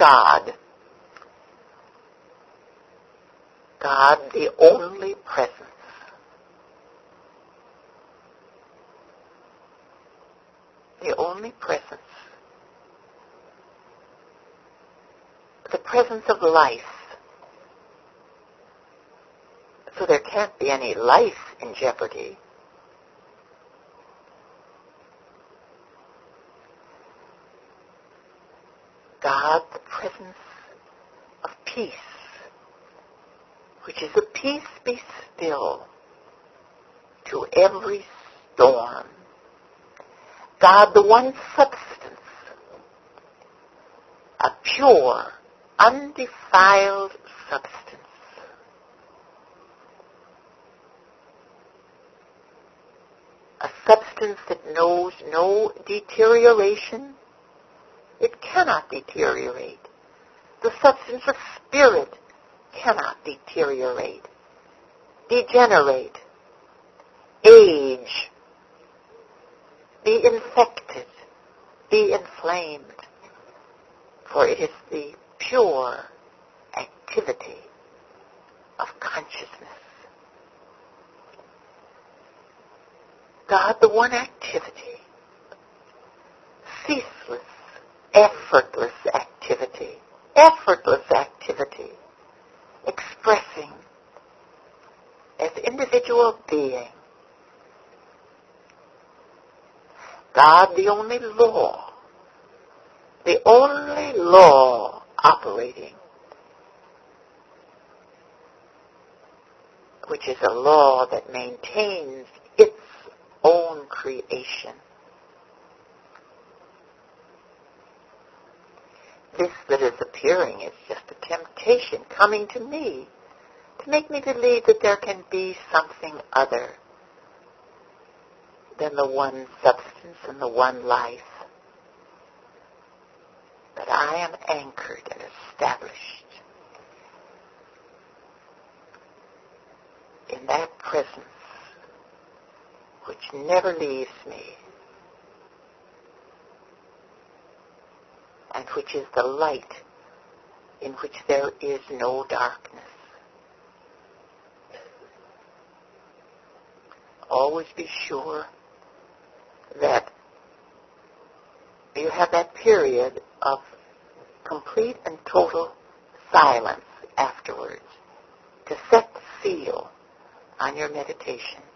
God. God, the only presence. The only presence. The presence of life. So there can't be any life in jeopardy. God, the presence of peace, which is a peace be still to every storm. God, the one substance, a pure, undefiled substance. A substance that knows no deterioration. It cannot deteriorate. The substance of spirit cannot deteriorate, degenerate, age, be infected, be inflamed, for it is the pure activity of consciousness. God, the one activity, ceaseless, effortless activity, expressing as individual being. God, the only law operating, which is a law that maintains its own creation. This that is appearing is just a temptation coming to me to make me believe that there can be something other than the one substance and the one life. But I am anchored and established in that presence which never leaves me, and which is the light in which there is no darkness. Always be sure that you have that period of complete and total silence afterwards to set the seal on your meditation.